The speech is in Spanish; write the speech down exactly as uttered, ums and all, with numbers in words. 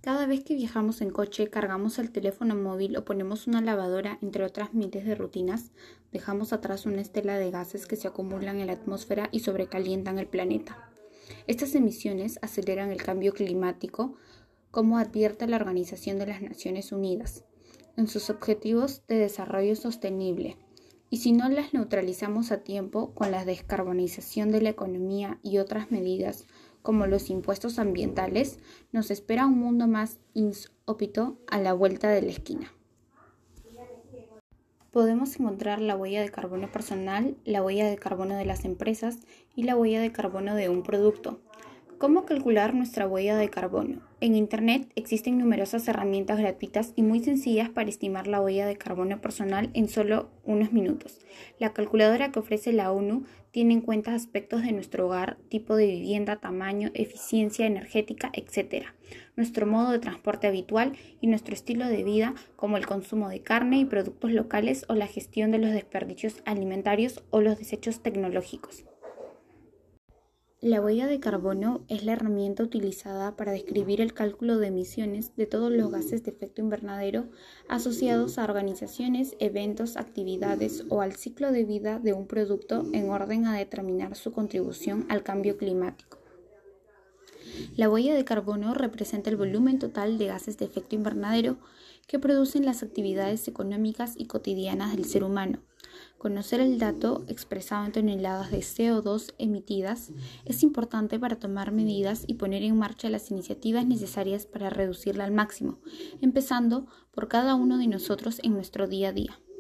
Cada vez que viajamos en coche, cargamos el teléfono móvil o ponemos una lavadora, entre otras miles de rutinas, dejamos atrás una estela de gases que se acumulan en la atmósfera y sobrecalientan el planeta. Estas emisiones aceleran el cambio climático, como advierte la Organización de las Naciones Unidas en sus Objetivos de Desarrollo Sostenible. Y si no las neutralizamos a tiempo con la descarbonización de la economía y otras medidas como los impuestos ambientales, nos espera un mundo más insópito a la vuelta de la esquina. Podemos encontrar la huella de carbono personal, la huella de carbono de las empresas y la huella de carbono de un producto. ¿Cómo calcular nuestra huella de carbono? En Internet existen numerosas herramientas gratuitas y muy sencillas para estimar la huella de carbono personal en solo unos minutos. La calculadora que ofrece la ONU tiene en cuenta aspectos de nuestro hogar, tipo de vivienda, tamaño, eficiencia energética, etcétera, nuestro modo de transporte habitual y nuestro estilo de vida, como el consumo de carne y productos locales o la gestión de los desperdicios alimentarios o los desechos tecnológicos. La huella de carbono es la herramienta utilizada para describir el cálculo de emisiones de todos los gases de efecto invernadero asociados a organizaciones, eventos, actividades o al ciclo de vida de un producto en orden a determinar su contribución al cambio climático. La huella de carbono representa el volumen total de gases de efecto invernadero que producen las actividades económicas y cotidianas del ser humano. Conocer el dato expresado en toneladas de C O dos emitidas es importante para tomar medidas y poner en marcha las iniciativas necesarias para reducirla al máximo, empezando por cada uno de nosotros en nuestro día a día.